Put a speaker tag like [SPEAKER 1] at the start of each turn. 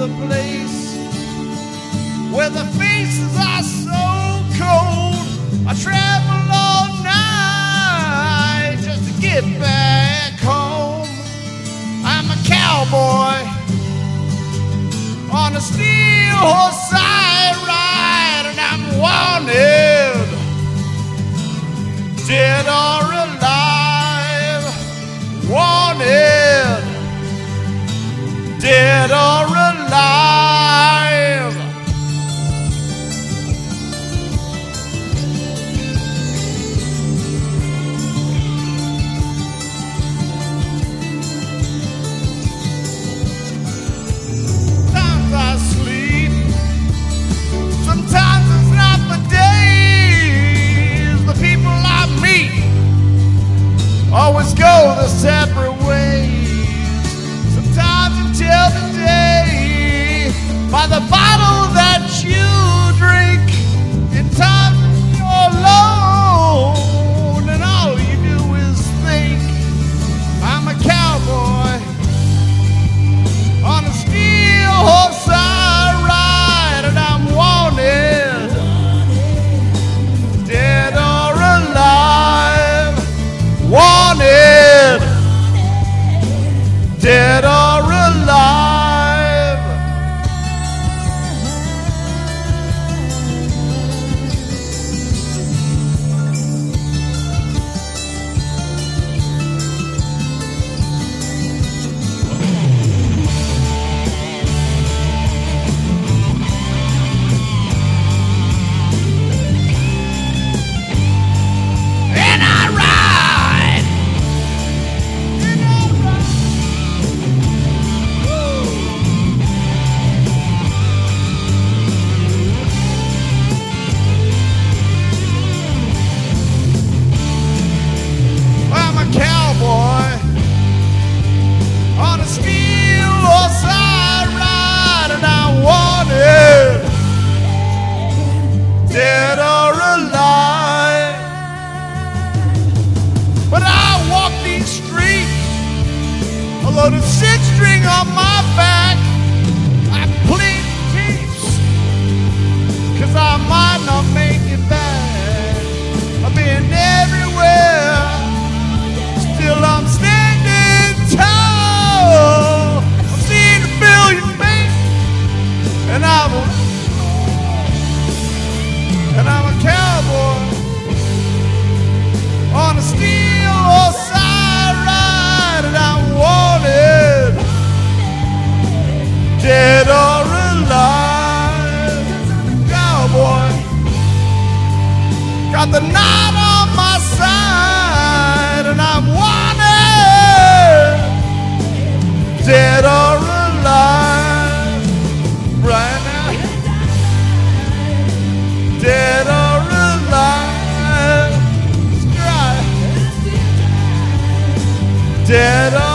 [SPEAKER 1] the place where the faces are so cold. I travel all night just to get back home. I'm a cowboy on a steel horse I ride, and I'm wanted, dead or alive, wanted, dead or alive. Sometimes I sleep, sometimes it's not for days. The people I meet always go the separate ways. Sometimes until the day, by the bottle that you drink, in times when you're alone and all you do is think. I'm a cowboy on a steel horse I ride, and I'm wanted, dead or alive, wanted, dead or alive. And I ride. I'm a cowboy on a steel horse I ride, and I wanted, dead or alive. But I walk these streets, a loaded six-string on my back. I plead tapes, 'cause I might not make it back. I've been everywhere, still I'm standing tall. I've seen a billion faces, and I'm a cowboy on a steel horse I ride, and I'm wanted, dead or alive. Cowboy, got the night on my side, and I'm wanted, dead or alive. Right now, dead or alive. Dead or